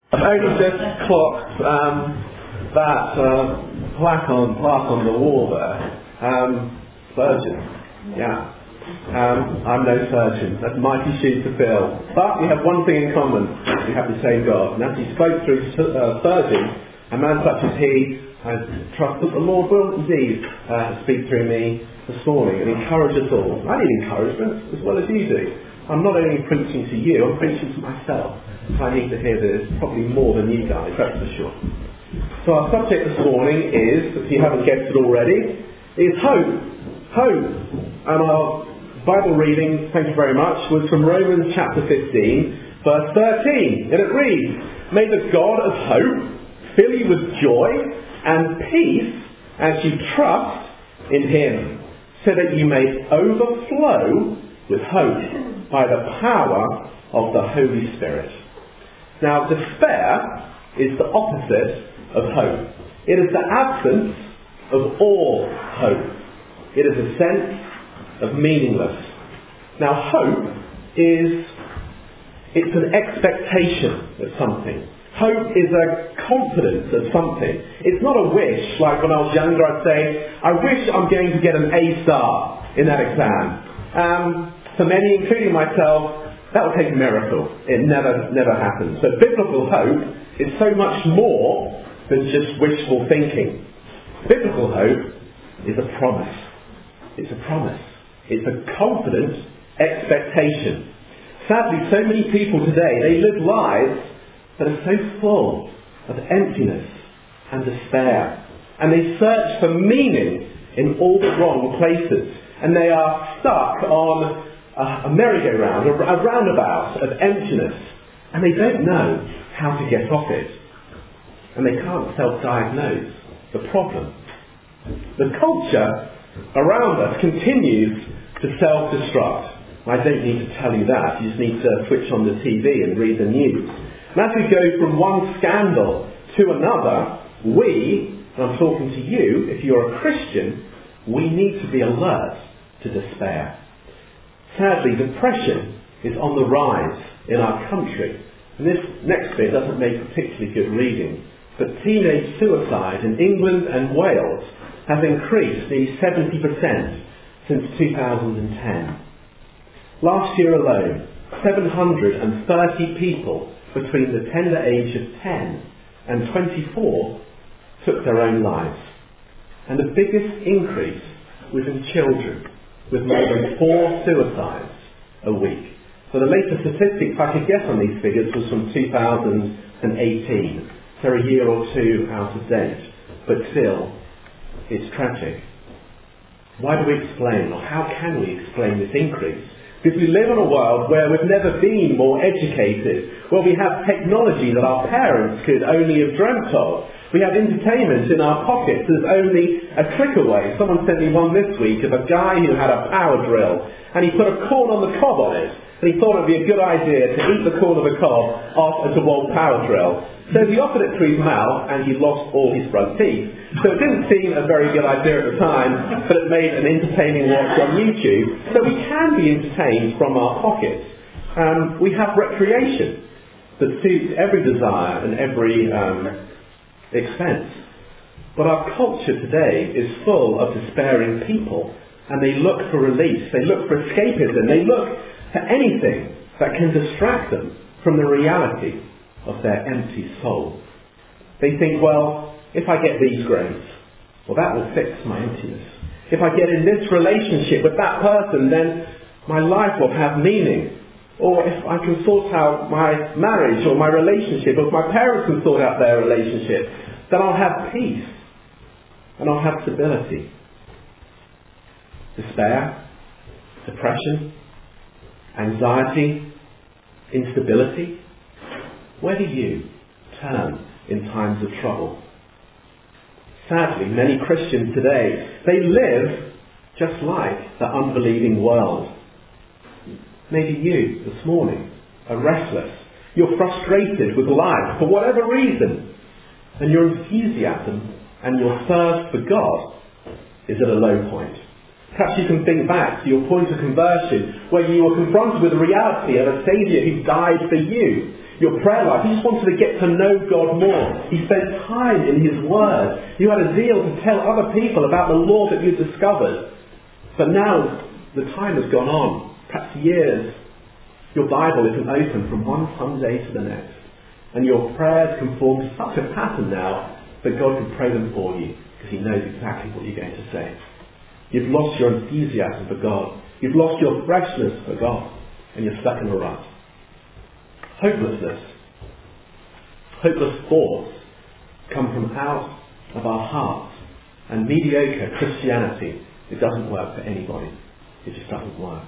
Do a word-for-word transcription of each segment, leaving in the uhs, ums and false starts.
I've only just clocked um, that uh, plaque on plaque on the wall there. Um, surgeon, yeah. Um, I'm no surgeon. That's mighty shoes to fill. But we have one thing in common: we have the same God. And as He spoke through uh, Spurgeon, a man such as he, I trust that the Lord will indeed uh, speak through me this morning and encourage us all. I need encouragement as well as you do. I'm not only preaching to you, I'm preaching to myself. I need to hear this, probably more than you guys, that's for sure. So our subject this morning is, if you haven't guessed it already, is hope. Hope. And our Bible reading, thank you very much, was from Romans chapter fifteen, verse thirteen. And it reads, "May the God of hope fill you with joy and peace as you trust in Him, so that you may overflow with hope by the power of the Holy Spirit." Now, despair is the opposite of hope. It is the absence of all hope. It is a sense of meaningless. Now, hope is, it's an expectation of something. Hope is a confidence of something. It's not a wish, like when I was younger I'd say, I wish I'm going to get an A star in that exam. Um, for many, including myself, that will take a miracle. It never, never happens. But biblical hope is so much more than just wishful thinking. Biblical hope is a promise. It's a promise. It's a confident expectation. Sadly, so many people today, they live lives that are so full of emptiness and despair. And they search for meaning in all the wrong places. And they are stuck on a merry-go-round, a roundabout of emptiness, and they don't know how to get off it. And they can't self-diagnose the problem. The culture around us continues to self-destruct. I don't need to tell you that. You just need to switch on the T V and read the news. And as we go from one scandal to another, we, and I'm talking to you, if you're a Christian, we need to be alert to despair. Sadly, depression is on the rise in our country. And this next bit doesn't make particularly good reading. But teenage suicide in England and Wales has increased nearly seventy percent since two thousand ten. Last year alone, seven hundred thirty people between the tender age of ten and twenty-four took their own lives. And the biggest increase was in children, with more than four suicides a week. So the latest statistics I could get on these figures was from two thousand eighteen, so a year or two out of date. But still, it's tragic. Why do we explain, or how can we explain this increase? Because we live in a world where we've never been more educated, where we have technology that our parents could only have dreamt of. We have entertainment in our pockets that's only a click away. Someone sent me one this week of a guy who had a power drill and he put a corn on the cob on it, and he thought it would be a good idea to eat the corn of the cob off a DeWalt power drill. So he offered it to his mouth and he lost all his front teeth. So it didn't seem a very good idea at the time, but it made an entertaining watch on YouTube. So we can be entertained from our pockets. Um, we have recreation that suits every desire and every um, expense. But our culture today is full of despairing people, and they look for release, they look for escapism, they look for anything that can distract them from the reality of their empty soul. They think, well, if I get these grades, well, that will fix my emptiness. If I get in this relationship with that person, then my life will have meaning. Or if I can sort out my marriage or my relationship, or if my parents can sort out their relationship, then I'll have peace and I'll have stability. Despair, depression, anxiety, instability. Where do you turn in times of trouble? Sadly, many Christians today, they live just like the unbelieving world. Maybe you, this morning, are restless. You're frustrated with life for whatever reason. And your enthusiasm and your thirst for God is at a low point. Perhaps you can think back to your point of conversion, where you were confronted with the reality of a Saviour who died for you. your prayer life. You just wanted to get to know God more. You spent time in His Word. You had a zeal to tell other people about the Lord that you discovered. But now the time has gone on, perhaps years. Your Bible isn't open from one Sunday to the next. And your prayers can form such a pattern now that God can pray them for you because He knows exactly what you're going to say. You've lost your enthusiasm for God. You've lost your freshness for God. And you're stuck in a rut. Hopelessness. Hopeless thoughts come from out of our hearts. And mediocre Christianity, it doesn't work for anybody. It just doesn't work.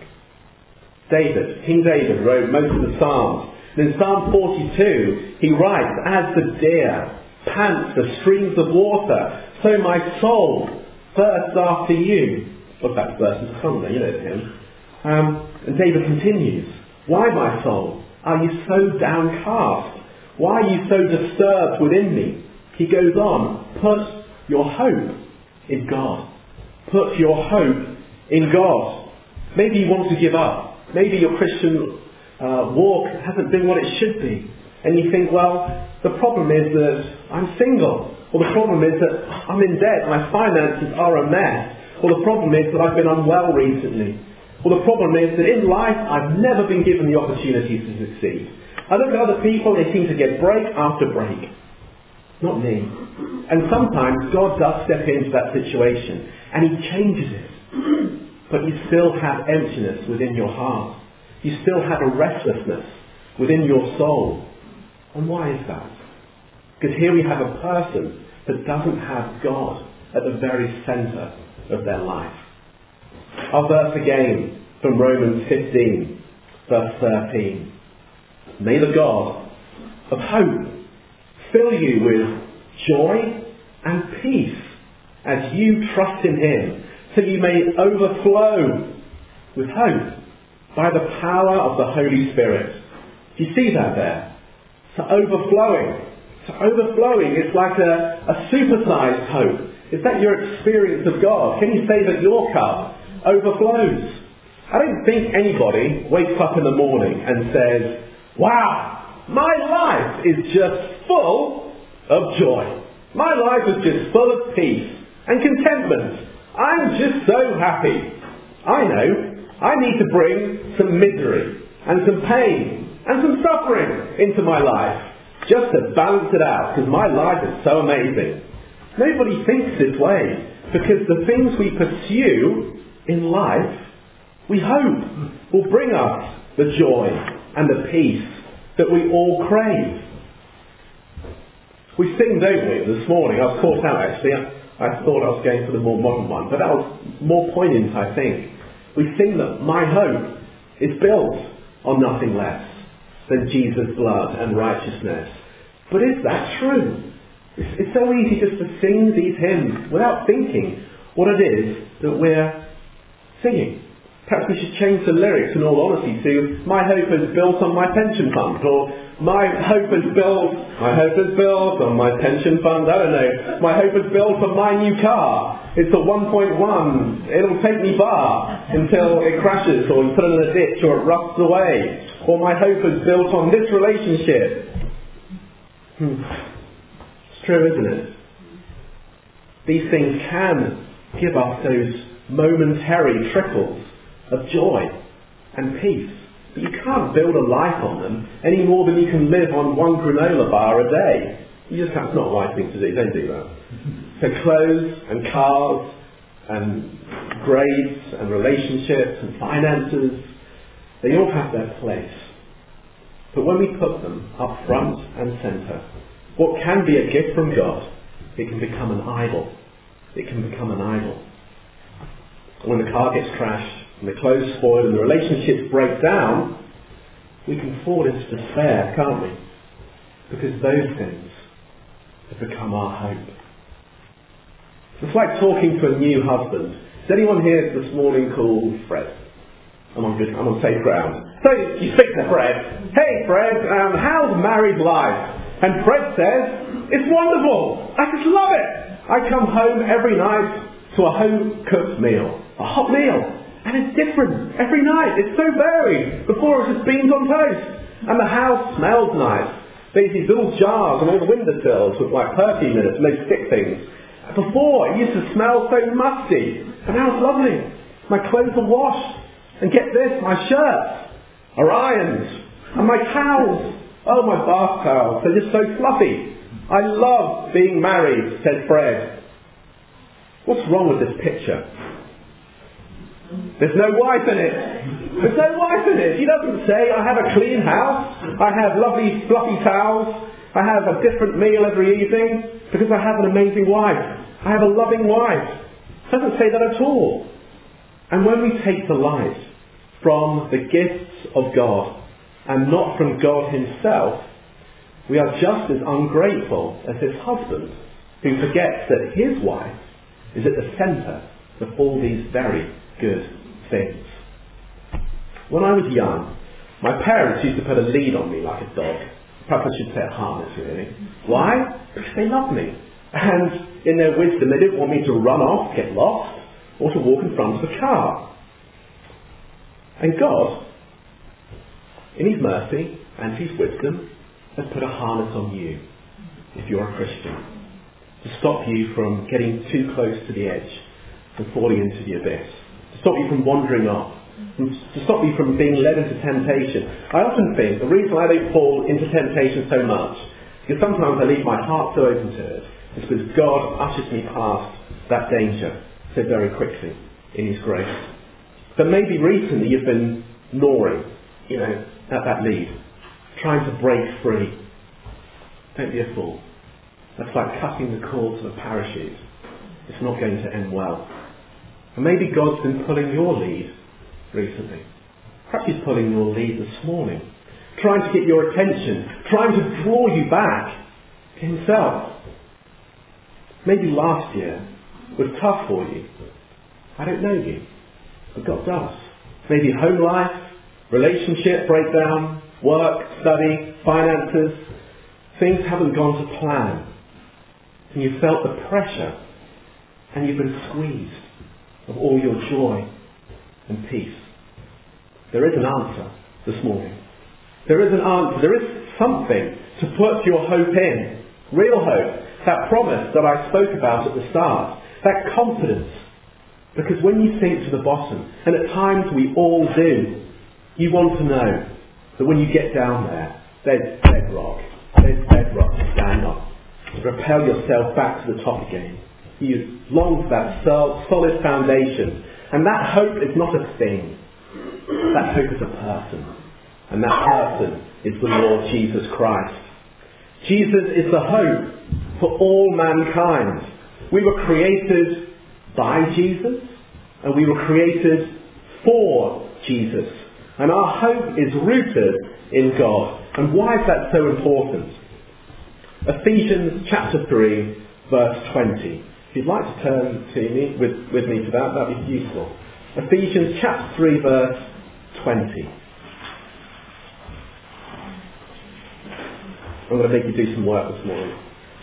David, King David wrote most of the Psalms. And in Psalm forty-two, he writes, "As the deer pants for streams of water, so my soul thirsts after you." Well, that's verse and song there, you know the hymn. Um, and David continues, "Why, my soul, are you so downcast? Why are you so disturbed within me?" He goes on, "Put your hope in God. Put your hope in God." Maybe you want to give up. Maybe your Christian uh, walk hasn't been what it should be. And you think, well, the problem is that I'm single. Or the problem is that I'm in debt. My finances are a mess. Or the problem is that I've been unwell recently. Or the problem is that in life I've never been given the opportunity to succeed. I look at other people, they seem to get break after break. Not me. And sometimes God does step into that situation and He changes it. But you still have emptiness within your heart. You still have a restlessness within your soul. And why is that? Because here we have a person that doesn't have God at the very centre of their life. Our verse again from Romans fifteen, verse thirteen. "May the God of hope fill you with joy and peace as you trust in Him, so you may overflow with hope by the power of the Holy Spirit." Do you see that there? So overflowing. So overflowing is like a, a supersized hope. Is that your experience of God? Can you say that your cup overflows? I don't think anybody wakes up in the morning and says, "Wow, my life is just full of joy. My life is just full of peace and contentment. I'm just so happy." I know I need to bring some misery and some pain and some suffering into my life just to balance it out, because my life is so amazing. Nobody thinks this way, because the things we pursue in life, we hope will bring us the joy and the peace that we all crave. We sing, don't we, this morning? I was caught out actually. I, I thought I was going for the more modern one, but that was more poignant, I think. We sing that my hope is built on nothing less than Jesus' blood and righteousness. But is that true? It's, it's so easy just to sing these hymns without thinking what it is that we're singing. Perhaps we should change the lyrics, in all honesty, to "My hope is built on my pension fund," or "My hope is built, my hope is built on my pension fund." I don't know. "My hope is built on my new car. It's a one point one. It'll take me far until it crashes, or you put it in a ditch, or it rusts away." Or "My hope is built on this relationship." Hmm. It's true, isn't it? These things can give us those momentary trickles of joy and peace. But you can't build a life on them any more than you can live on one granola bar a day. You just that's not the right thing to do. Don't do that. So clothes and cars and grades and relationships and finances, they all have their place. But when we put them up front and centre, what can be a gift from God, it can become an idol. It can become an idol. When the car gets crashed, and the clothes spoil, and the relationships break down, we can fall into despair, can't we? Because those things have become our hope. It's like talking to a new husband. Is anyone here this morning called Fred? I'm on good, I'm on safe ground. So you speak to Fred. "Hey Fred, um, how's married life?" And Fred says, "It's wonderful. I just love it. I come home every night to a home-cooked meal, a hot meal. And it's different every night. It's so varied. Before it was just beans on toast. And the house smells nice. There's these little jars on all the windowsills with like perfume in it, and they stick things. Before, it used to smell so musty, but now it's lovely. My clothes are washed. And get this, my shirts are ironed. And my towels, oh, my bath towels, they're just so fluffy. I love being married, said Fred. What's wrong with this picture? There's no wife in it. There's no wife in it. He doesn't say, I have a clean house, I have lovely fluffy towels, I have a different meal every evening, because I have an amazing wife. I have a loving wife. It doesn't say that at all. And when we take the light from the gifts of God and not from God himself, we are just as ungrateful as his husband, who forgets that his wife is at the centre of all these very good things. When I was young, my parents used to put a lead on me like a dog. Perhaps I should say a harness, really. Why? Because they loved me. And in their wisdom, they didn't want me to run off, get lost, or to walk in front of the car. And God, in his mercy and his wisdom, has put a harness on you, if you're a Christian, to stop you from getting too close to the edge and falling into the abyss, to stop you from wandering off, to stop you from being led into temptation. I often think the reason I don't fall into temptation so much, because sometimes I leave my heart so open to it, is because God ushers me past that danger so very quickly in his grace. But maybe recently you've been gnawing, you know, at that lead, trying to break free. Don't be a fool. That's like cutting the cords of a parachute. It's not going to end well. And maybe God's been pulling your lead recently. Perhaps he's pulling your lead this morning, trying to get your attention, trying to draw you back to himself. Maybe last year was tough for you. I don't know you, but God does. Maybe home life, relationship breakdown, work, study, finances. Things haven't gone to plan. And you've felt the pressure, and you've been squeezed of all your joy and peace. There is an answer this morning. There is an answer. There is something to put your hope in. Real hope. That promise that I spoke about at the start. That confidence. Because when you sink to the bottom, and at times we all do, you want to know that when you get down there, there's bedrock. There's bedrock to stand on. To propel yourself back to the top again. You long for that solid foundation. And that hope is not a thing. That hope is a person. And that person is the Lord Jesus Christ. Jesus is the hope for all mankind. We were created by Jesus, and we were created for Jesus. And our hope is rooted in God. And why is that so important? Ephesians chapter three, verse twenty. If you'd like to turn to me with, with me to that, that would be useful. Ephesians chapter three, verse twenty. I'm going to make you do some work this morning.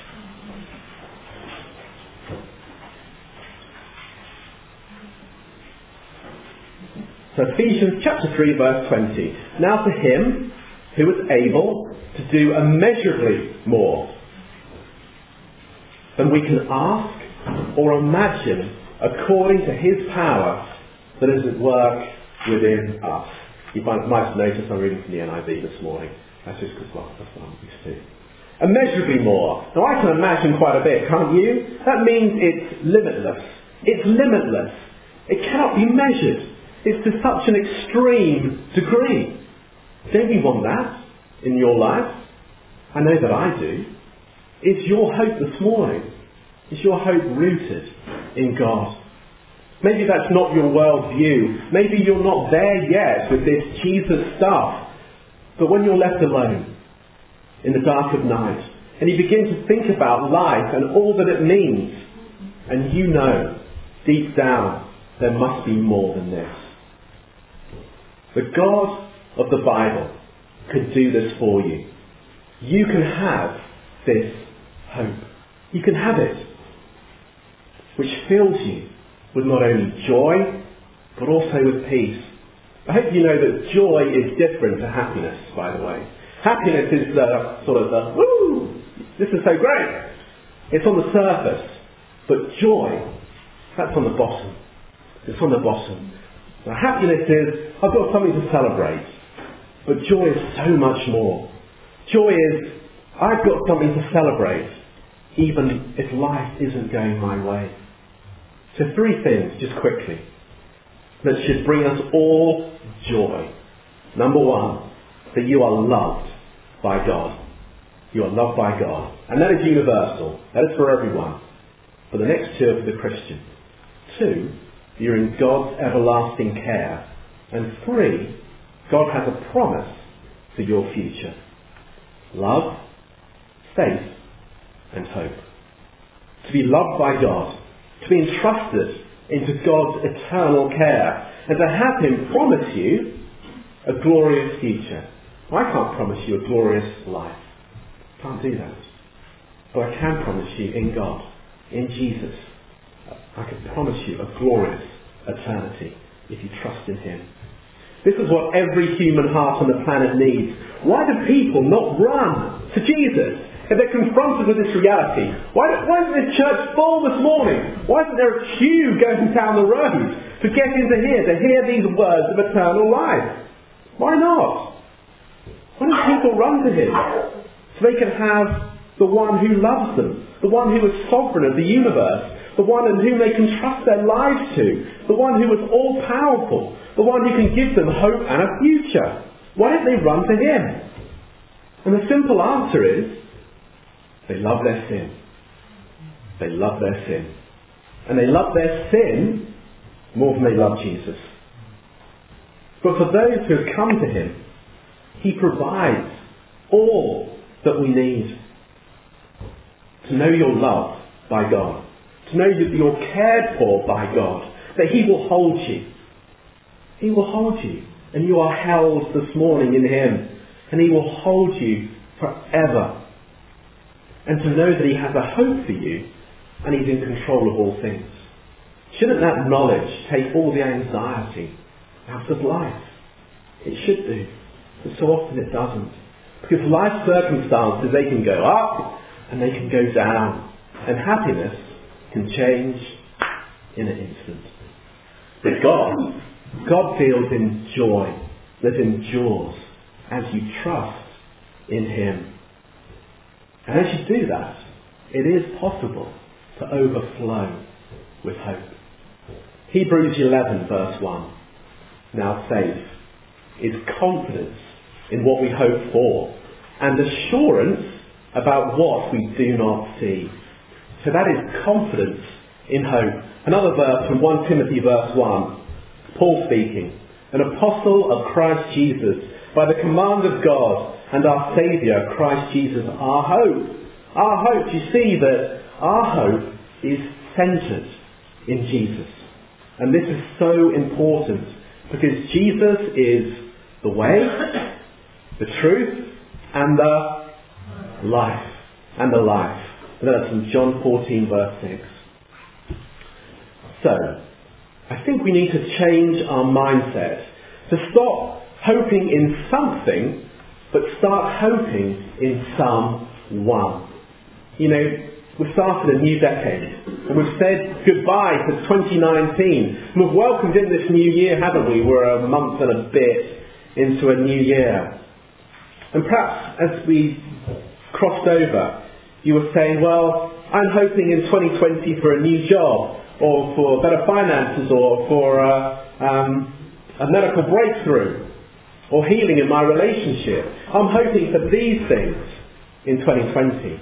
So Ephesians chapter three, verse twenty. Now to him who is able to do immeasurably more than we can ask or imagine, according to his power that is at work within us. You might have noticed I'm reading from the N I V this morning. That's just because well, that's what I'm used to. Immeasurably more. Now I can imagine quite a bit, can't you? That means it's limitless. It's limitless. It cannot be measured. It's to such an extreme degree. Don't you want that in your life? I know that I do. Is your hope this morning? Is your hope rooted in God? Maybe that's not your world view. Maybe you're not there yet with this Jesus stuff. But when you're left alone in the dark of night and you begin to think about life and all that it means, and you know deep down there must be more than this. The God of the Bible could do this for you. You can have this hope. You can have it, which fills you with not only joy, but also with peace. I hope you know that joy is different to happiness, by the way. Happiness is the sort of the, woo, this is so great. It's on the surface. But joy, that's on the bottom. It's on the bottom. Now, happiness is, I've got something to celebrate. But joy is so much more. Joy is, I've got something to celebrate, even if life isn't going my way. So three things, just quickly, that should bring us all joy. Number one, that you are loved by God. You are loved by God. And that is universal. That is for everyone. But the next two are for the Christian. Two, you're in God's everlasting care. And three, God has a promise for your future. Love, faith, and hope. To be loved by God. To be entrusted into God's eternal care. And to have Him promise you a glorious future. I can't promise you a glorious life. I can't do that. But I can promise you in God, in Jesus, I can promise you a glorious eternity if you trust in Him. This is what every human heart on the planet needs. Why do people not run to Jesus if they're confronted with this reality? Why, why isn't this church full this morning? Why isn't there a queue going down the road to get into here, to hear these words of eternal life? Why not? Why don't people run to Him so they can have the one who loves them, the one who is sovereign of the universe, the one in whom they can trust their lives to, the one who is all-powerful, the one who can give them hope and a future? Why don't they run to Him? And the simple answer is, they love their sin. They love their sin. And they love their sin more than they love Jesus. But for those who have come to Him, He provides all that we need. To know you're loved by God. To know that you're cared for by God. That He will hold you. He will hold you. And you are held this morning in Him. And He will hold you forever. And to know that He has a hope for you. And He's in control of all things. Shouldn't that knowledge take all the anxiety out of life? It should do. But so often it doesn't. Because life circumstances, they can go up and they can go down. And happiness can change in an instant. But God, God feels in joy that endures as you trust in Him. And as you do that, it is possible to overflow with hope. Hebrews eleven verse one. Now faith is confidence in what we hope for and assurance about what we do not see. So that is confidence in hope. Another verse from First Timothy verse one. Paul speaking, an apostle of Christ Jesus, by the command of God and our Saviour, Christ Jesus, our hope. Our hope, you see that our hope is centred in Jesus. And this is so important because Jesus is the way, the truth, and the life. And the life. And that's from John fourteen verse six. So, I think we need to change our mindset to stop hoping in something, but start hoping in someone. You know, we've started a new decade, and we've said goodbye to twenty nineteen. And we've welcomed in this new year, haven't we? We're a month and a bit into a new year. And perhaps as we crossed over, you were saying, well, I'm hoping in twenty twenty for a new job, or for better finances, or for uh, um, a medical breakthrough, or healing in my relationship. I'm hoping for these things in twenty twenty.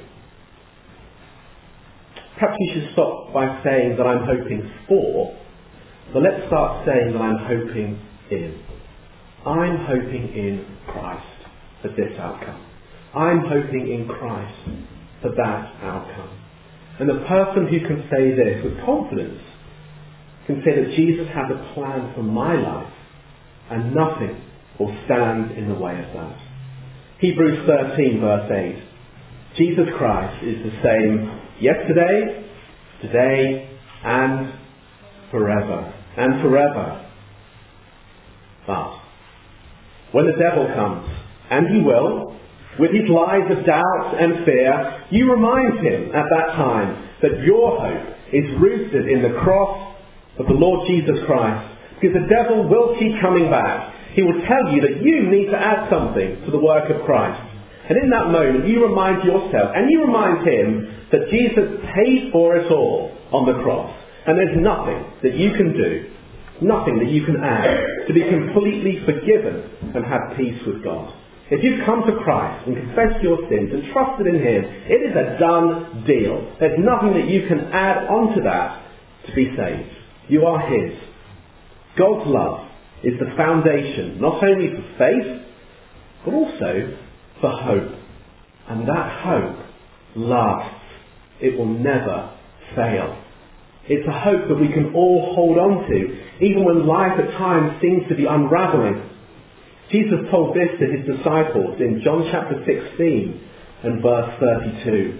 Perhaps you should stop by saying that I'm hoping for, but let's start saying that I'm hoping in. I'm hoping in Christ for this outcome. I'm hoping in Christ for that outcome. And the person who can say this with confidence can say that Jesus has a plan for my life and nothing will stand in the way of that. Hebrews thirteen verse eight. Jesus Christ is the same yesterday, today, and forever. And forever. But when the devil comes, and he will, with his lies of doubt and fear, you remind him at that time that your hope is rooted in the cross of the Lord Jesus Christ. Because the devil will keep coming back. He will tell you that you need to add something to the work of Christ. And in that moment, you remind yourself, and you remind him, that Jesus paid for it all on the cross. And there's nothing that you can do, nothing that you can add, to be completely forgiven and have peace with God. If you've come to Christ and confessed your sins and trusted in him, it is a done deal. There's nothing that you can add onto that to be saved. You are his. God's love is the foundation, not only for faith, but also for hope. And that hope lasts. It will never fail. It's a hope that we can all hold on to, even when life at times seems to be unravelling. Jesus told this to his disciples in John chapter sixteen and verse thirty-two.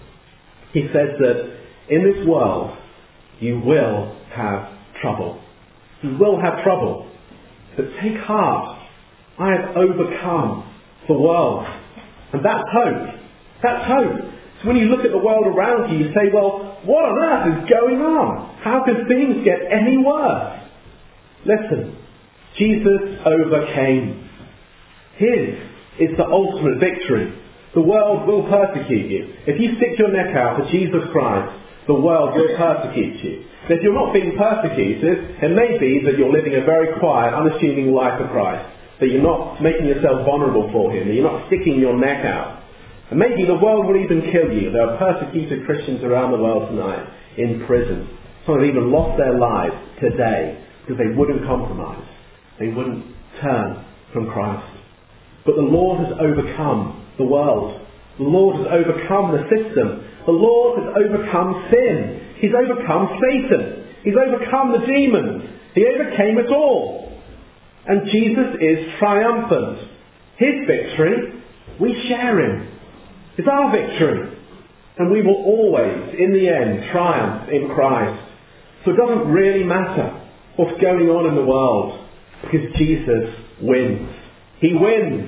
He says that in this world you will have trouble. You will have trouble. But take heart. I have overcome the world. And that's hope. That's hope. So when you look at the world around you, you say, well, what on earth is going on? How could things get any worse? Listen, Jesus overcame. His is the ultimate victory. The world will persecute you. If you stick your neck out for Jesus Christ, the world will persecute you. If you're not being persecuted, it may be that you're living a very quiet, unassuming life for Christ, that you're not making yourself vulnerable for him, that you're not sticking your neck out. And maybe the world will even kill you. There are persecuted Christians around the world tonight in prison. Some have even lost their lives today because they wouldn't compromise. They wouldn't turn from Christ. But the Lord has overcome the world. The Lord has overcome the system. The Lord has overcome sin. He's overcome Satan. He's overcome the demons. He overcame it all. And Jesus is triumphant. His victory, we share in. It's our victory. And we will always, in the end, triumph in Christ. So it doesn't really matter what's going on in the world, because Jesus wins. He wins.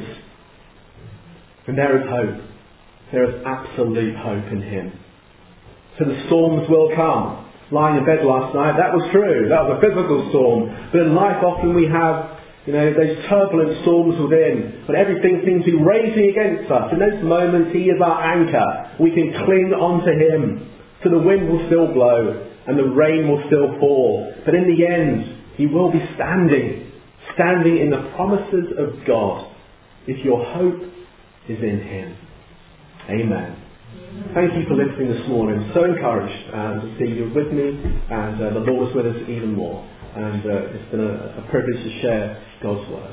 And there is hope. There is absolute hope in him. So the storms will come. Lying in bed last night, that was true. That was a physical storm. But in life often we have, you know, those turbulent storms within. But everything seems to be raging against us. In those moments he is our anchor. We can cling onto him. So the wind will still blow and the rain will still fall. But in the end, you will be standing. Standing in the promises of God. If your hope is in him. Amen. Thank you for listening this morning. So encouraged uh, to see you with me, and uh, the Lord is with us even more. And uh, it's been a, a privilege to share God's word.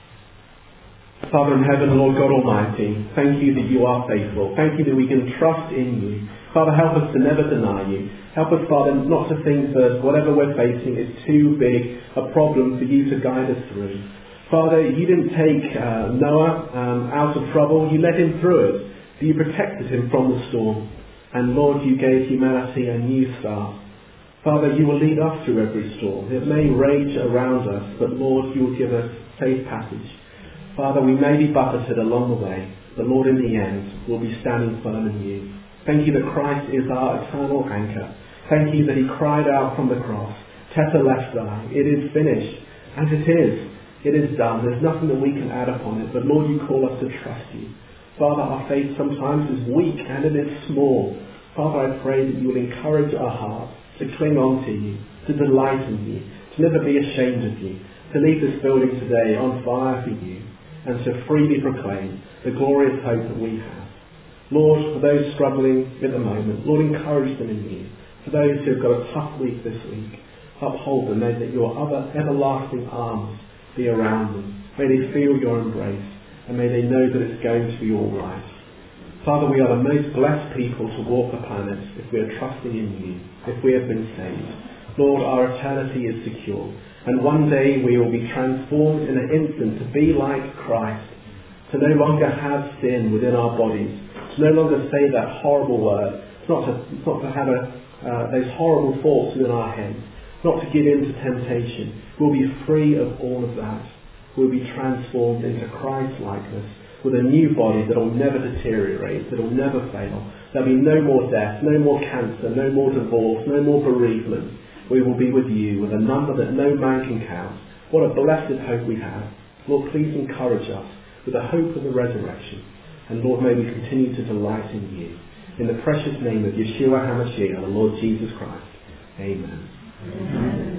Father in heaven, Lord God Almighty, thank you that you are faithful. Thank you that we can trust in you. Father, help us to never deny you. Help us, Father, not to think that whatever we're facing is too big a problem for you to guide us through. Father, you didn't take uh, Noah um, out of trouble. You led him through it. You protected him from the storm. And Lord, you gave humanity a new start. Father, you will lead us through every storm. It may rage around us, but Lord, you will give us safe passage. Father, we may be buffeted along the way, but Lord, in the end, we'll be standing firm in you. Thank you that Christ is our eternal anchor. Thank you that he cried out from the cross, Tetelestai, it is finished. And it is. It is done. There's nothing that we can add upon it, but Lord, you call us to trust you. Father, our faith sometimes is weak and it is small. Father, I pray that you will encourage our hearts to cling on to you, to delight in you, to never be ashamed of you, to leave this building today on fire for you, and to freely proclaim the glorious hope that we have. Lord, for those struggling at the moment, Lord, encourage them in you. For those who have got a tough week this week, uphold them. May that your other everlasting arms be around them. May they feel your embrace. And may they know that it's going to be all right. Father, we are the most blessed people to walk the planet if we are trusting in you, if we have been saved. Lord, our eternity is secure. And one day we will be transformed in an instant to be like Christ. To no longer have sin within our bodies. To no longer say that horrible word. Not to, not to have a, uh, those horrible thoughts within our heads. Not to give in to temptation. We'll be free of all of that. we'll be transformed into Christ-likeness with a new body that will never deteriorate, that will never fail. There'll be no more death, no more cancer, no more divorce, no more bereavement. We will be with you with a number that no man can count. What a blessed hope we have. Lord, please encourage us with the hope of the resurrection. And Lord, may we continue to delight in you. In the precious name of Yeshua HaMashiach, the Lord Jesus Christ. Amen. Amen.